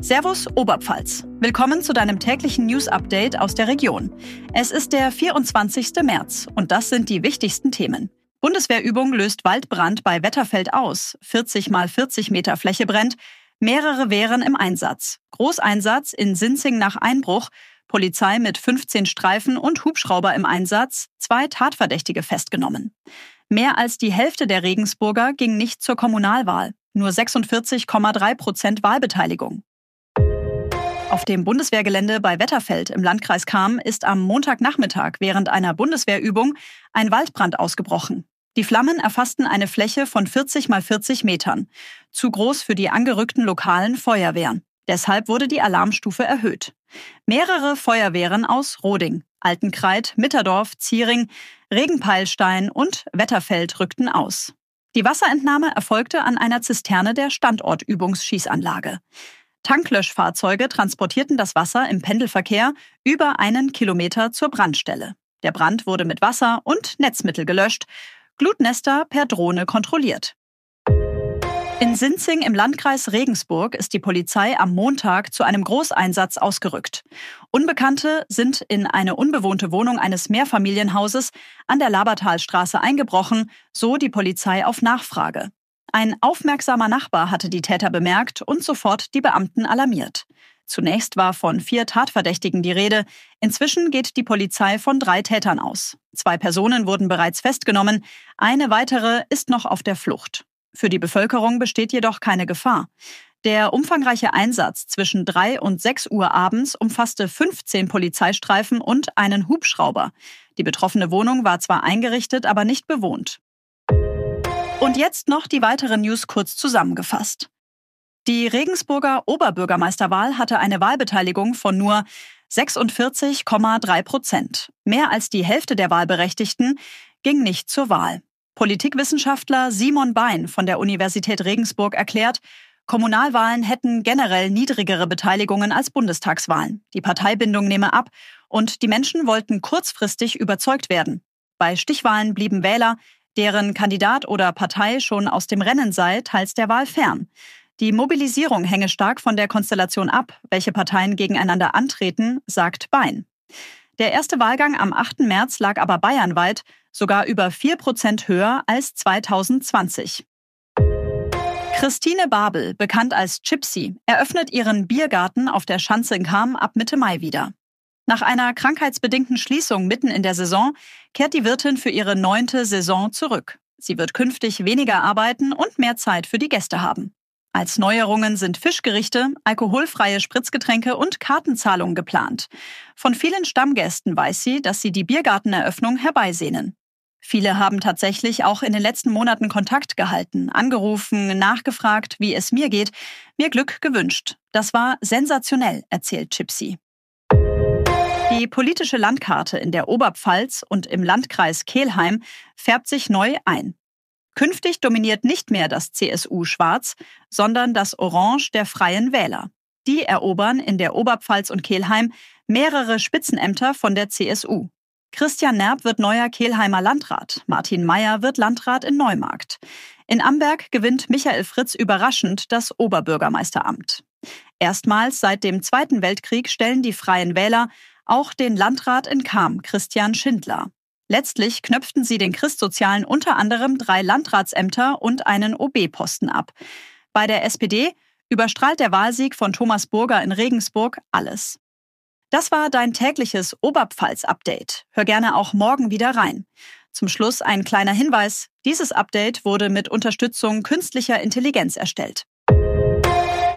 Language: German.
Servus Oberpfalz. Willkommen zu deinem täglichen News-Update aus der Region. Es ist der 24. März und das sind die wichtigsten Themen. Bundeswehrübung löst Waldbrand bei Wetterfeld aus. 40 mal 40 Meter Fläche brennt. Mehrere Wehren im Einsatz. Großeinsatz in Sinzing nach Einbruch. Polizei mit 15 Streifen und Hubschrauber im Einsatz. 2 Tatverdächtige festgenommen. Mehr als die Hälfte der Regensburger ging nicht zur Kommunalwahl. Nur 46,3% Wahlbeteiligung. Auf dem Bundeswehrgelände bei Wetterfeld im Landkreis Cham ist am Montagnachmittag während einer Bundeswehrübung ein Waldbrand ausgebrochen. Die Flammen erfassten eine Fläche von 40 mal 40 Metern. Zu groß für die angerückten lokalen Feuerwehren. Deshalb wurde die Alarmstufe erhöht. Mehrere Feuerwehren aus Roding, Altenkreid, Mitterdorf, Ziering, Regenpeilstein und Wetterfeld rückten aus. Die Wasserentnahme erfolgte an einer Zisterne der Standortübungsschießanlage. Tanklöschfahrzeuge transportierten das Wasser im Pendelverkehr über 1 Kilometer zur Brandstelle. Der Brand wurde mit Wasser und Netzmittel gelöscht, Glutnester per Drohne kontrolliert. In Sinzing im Landkreis Regensburg ist die Polizei am Montag zu einem Großeinsatz ausgerückt. Unbekannte sind in eine unbewohnte Wohnung eines Mehrfamilienhauses an der Labertalstraße eingebrochen, so die Polizei auf Nachfrage. Ein aufmerksamer Nachbar hatte die Täter bemerkt und sofort die Beamten alarmiert. Zunächst war von 4 Tatverdächtigen die Rede. Inzwischen geht die Polizei von 3 Tätern aus. 2 Personen wurden bereits festgenommen, eine weitere ist noch auf der Flucht. Für die Bevölkerung besteht jedoch keine Gefahr. Der umfangreiche Einsatz zwischen 3 und 6 Uhr abends umfasste 15 Polizeistreifen und einen Hubschrauber. Die betroffene Wohnung war zwar eingerichtet, aber nicht bewohnt. Und jetzt noch die weiteren News kurz zusammengefasst. Die Regensburger Oberbürgermeisterwahl hatte eine Wahlbeteiligung von nur 46,3%. Mehr als die Hälfte der Wahlberechtigten ging nicht zur Wahl. Politikwissenschaftler Simon Bein von der Universität Regensburg erklärt, Kommunalwahlen hätten generell niedrigere Beteiligungen als Bundestagswahlen. Die Parteibindung nehme ab und die Menschen wollten kurzfristig überzeugt werden. Bei Stichwahlen blieben Wähler, deren Kandidat oder Partei schon aus dem Rennen sei, teils der Wahl fern. Die Mobilisierung hänge stark von der Konstellation ab, welche Parteien gegeneinander antreten, sagt Bein. Der erste Wahlgang am 8. März lag aber bayernweit sogar über 4% höher als 2020. Christine Babel, bekannt als Gypsy, eröffnet ihren Biergarten auf der Schanze in Cham ab Mitte Mai wieder. Nach einer krankheitsbedingten Schließung mitten in der Saison kehrt die Wirtin für ihre 9. Saison zurück. Sie wird künftig weniger arbeiten und mehr Zeit für die Gäste haben. Als Neuerungen sind Fischgerichte, alkoholfreie Spritzgetränke und Kartenzahlungen geplant. Von vielen Stammgästen weiß sie, dass sie die Biergarteneröffnung herbeisehnen. Viele haben tatsächlich auch in den letzten Monaten Kontakt gehalten, angerufen, nachgefragt, wie es mir geht, mir Glück gewünscht. Das war sensationell, erzählt Gypsy. Die politische Landkarte in der Oberpfalz und im Landkreis Kelheim färbt sich neu ein. Künftig dominiert nicht mehr das CSU-Schwarz, sondern das Orange der Freien Wähler. Die erobern in der Oberpfalz und Kelheim mehrere Spitzenämter von der CSU. Christian Nerb wird neuer Kelheimer Landrat, Martin Mayer wird Landrat in Neumarkt. In Amberg gewinnt Michael Fritz überraschend das Oberbürgermeisteramt. Erstmals seit dem Zweiten Weltkrieg stellen die Freien Wähler auch den Landrat in Cham, Christian Schindler. Letztlich knöpften sie den Christsozialen unter anderem 3 Landratsämter und einen OB-Posten ab. Bei der SPD überstrahlt der Wahlsieg von Thomas Burger in Regensburg alles. Das war dein tägliches Oberpfalz-Update. Hör gerne auch morgen wieder rein. Zum Schluss ein kleiner Hinweis. Dieses Update wurde mit Unterstützung künstlicher Intelligenz erstellt.